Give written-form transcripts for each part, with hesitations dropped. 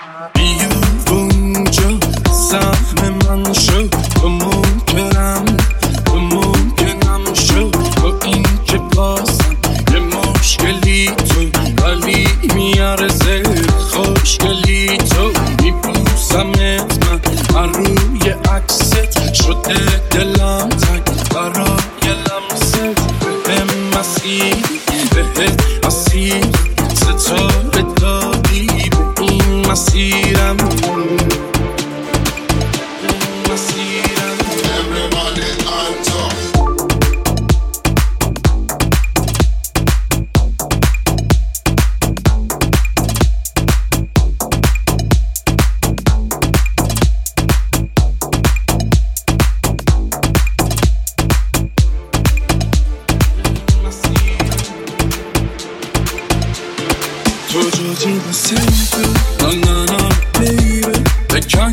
بیا اونجا سهم من شد تو ممکنم شد با این که بازم یه مشکلی تو ولی میارزه خوشگلی تو میبوسمت من روی عکست شده دلم تک برای لمست بهم مسیر ستاره دادی به این مسیرم تو جدی بسیده نه بیبی بکن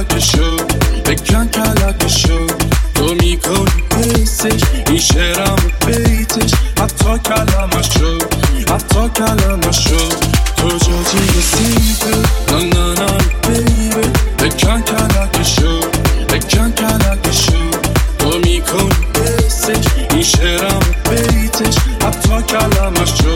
کلک شو تو میکنی حسش این شعرم بیتش حتی کلمش شو تو جدی بسیده نه بیبی بکن کلک شو تو میکنی حسش این شعرم بیتش حتی کلمش شو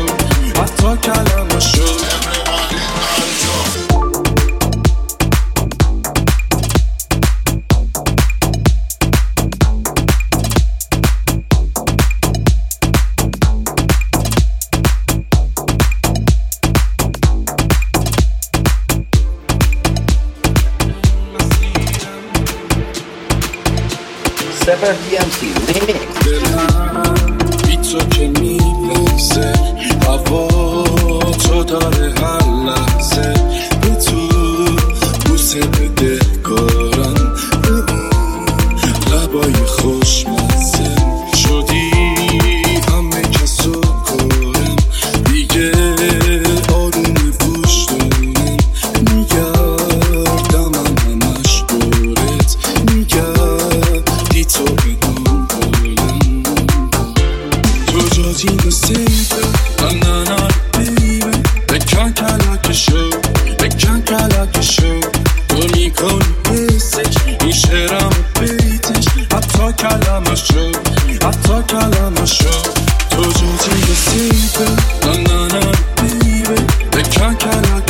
Sever DMC Remix بی تو که میلرزه هوا تو داره هر لحظه به تو بوسه بده کارم به اون لبای خوشمزه شدی همه کسو کارم دیگه آروم پوش دارم میگردم همش دورت میگردی تو بدون بالم تو جاجی بسیده نه بیبی بکن کلک شو تو میکنی حسش این شعرم بیتش حتی کلمش شو تو جاجی بسیده نه بیبی بکن کلک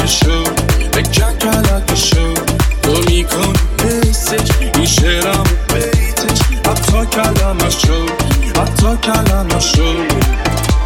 شو تو میکنی حسش این شعرم بیتش حتی کلمش شو